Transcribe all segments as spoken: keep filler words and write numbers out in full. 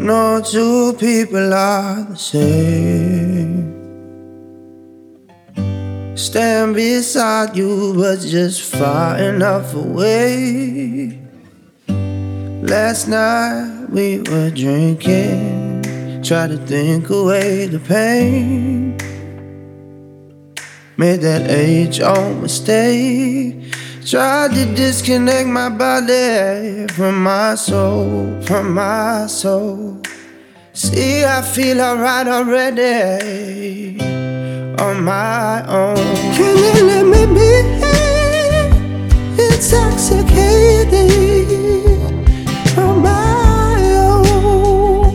No two people are the same. Stand beside you, but just far enough away. Last night we were drinking, try to think away the pain. Made that age-old mistake, tried to disconnect my body from my soul, from my soul. See, I feel alright already on my own. Can you let me be intoxicated on my own?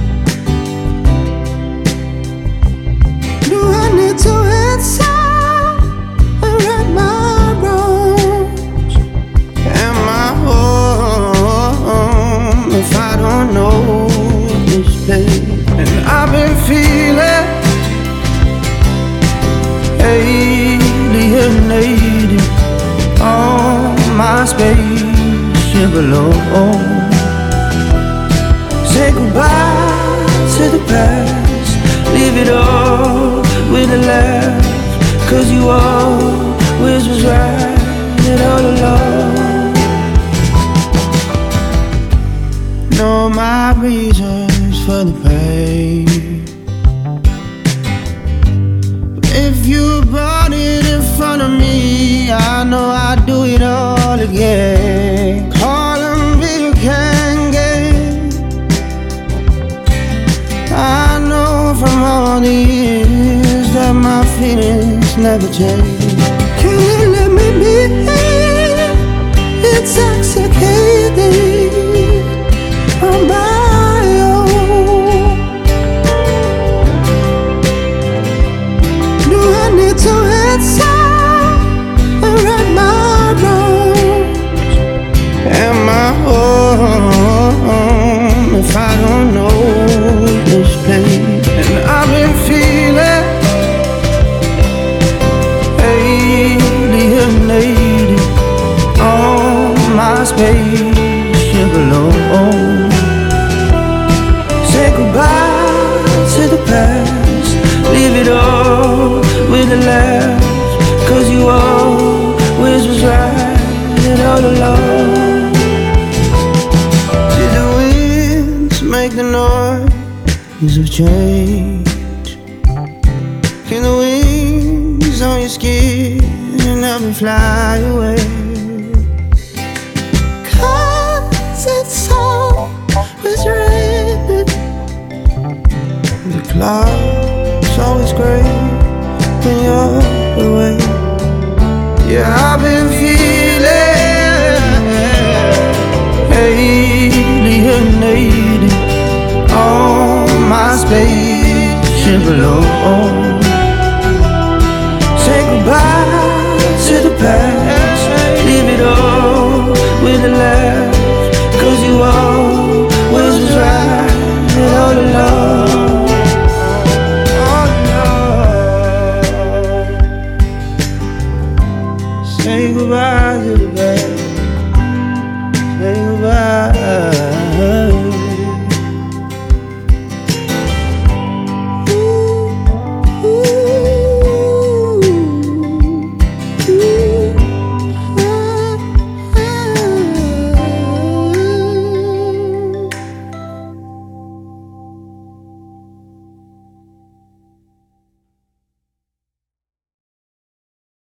Do I need to answer? If I don't know this place, and I've been feeling alienated on my spaceship alone. Say goodbye to the past, leave it all with a laugh, 'cause you always was right all along. Know my reasons for the pain. If you brought it in front of me, I know I'd do it all again. Call and be a can get. I know from all the years that my feelings never change. Can you let me be intoxicated on my own? Do I need to answer and right my wrongs? Am I home if I don't know this pain? And I've been feeling alienated on my spaceship alone. Say goodbye to the past, leave it all with a laugh, 'cause you always was right all along. Did the winds make the noise of change? Can the wings on your skin help me fly away? 'Cause it's always raining, the clouds always gray when you're away. Yeah, I've been feeling alienated on my spaceship alone.